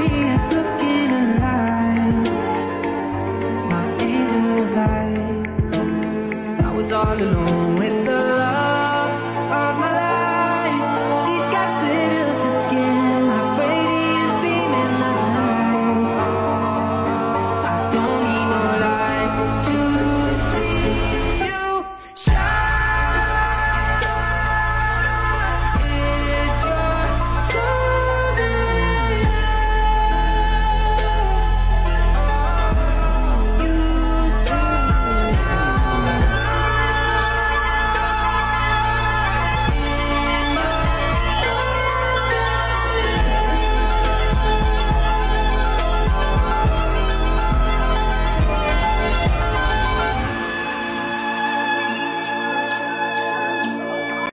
curious look in her eyes, my angel of light. I was all alone